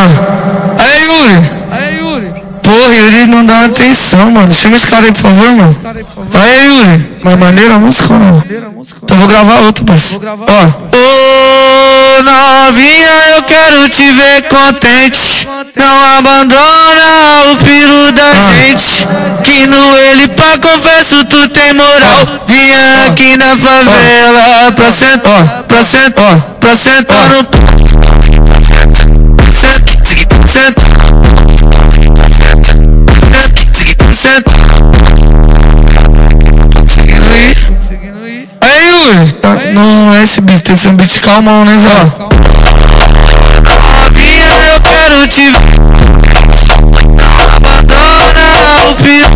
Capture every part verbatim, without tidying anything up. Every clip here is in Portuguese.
Ah. Aí, Yuri. Aí, Yuri. Porra, ele não dá atenção, mano. Chama esse cara aí, por favor, mano. Aí, Yuri. Mas maneira a música ou não? Então vou gravar outro, parceiro. Ó. Ô, novinha, eu quero te ver contente. Não abandona o piro da gente. Que no ele pra confesso tu tem moral. Vinha aqui na favela pra sentar, pra sentar, pra sentar no... Aí, Yuri, tá, não é esse beat, tem que ser um beat calmão, né, velho? Novinha, eu quero te abandona o piro.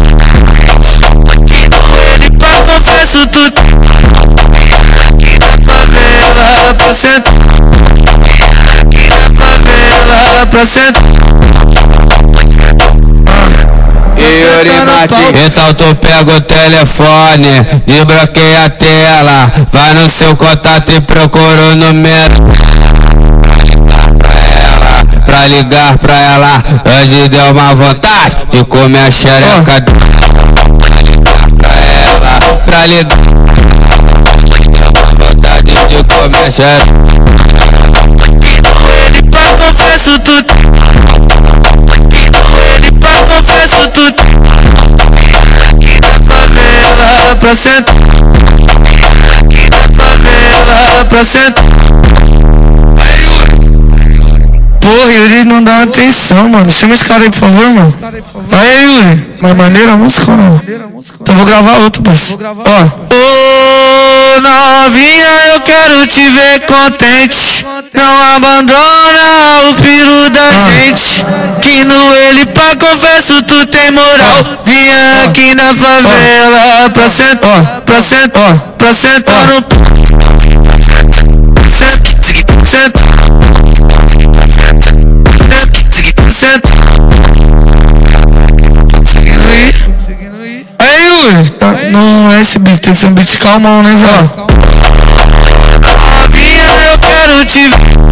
Ele pra confesso tu aqui na favela pra sentar. Aqui na favela pra sentar. Yuri Martins. Então tu pega o telefone e bloqueia a tela. Vai no seu contato e procura o número pra ela, pra ligar pra ela. Hoje deu uma vontade de comer a xereca. Pra ligar pra ela, pra ligar. Deu uma vontade de comer a xereca. Ele pra confesso tu. Ele pra confesso tu. Aqui na favela pra sentar. Aqui na favela pra sentar. Porra, ele não dá atenção, mano. Chama esse cara aí, por favor, mano. Aí, Yuri. Mas maneira a música ou não? Então vou gravar outro, parceiro. Ó. Ô, novinha, eu quero te ver contente. Não abandona o piro da gente. Que no ele pra confesso tu tem moral. Vinha aqui na favela pra sentar, pra sentar, pra sentar no... Aí, Yuri, tá, não é esse beat, tem que ser um beat calmão, né, velho? Novinha, eu quero te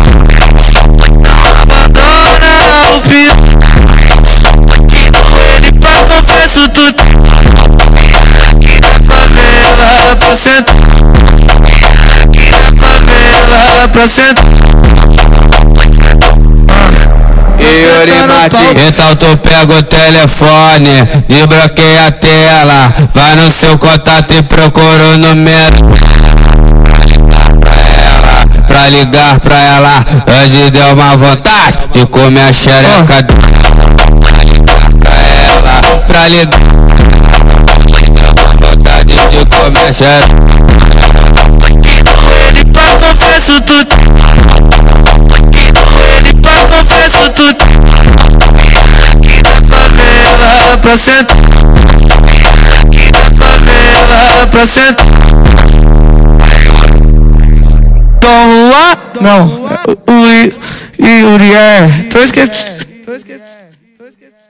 abandona o piro. Ele pra confesso tu aqui na favela pra sentar. Aqui na favela pra sentar. Yuri Martins. Então tu pega o telefone e bloqueia a tela. Vai no seu contato e procura o número pra ela, pra ligar pra ela. Hoje deu uma vontade de comer a xereca. Pra ligar pra ela, pra ligar. Deu uma vontade de comer a xereca. Ele pra confesso tu. Ele pra confesso tu. Aqui na favela pra sentar. Aqui na favela pra sentar. Dom Juan? Não, o Yuri é. Tô esquecendo.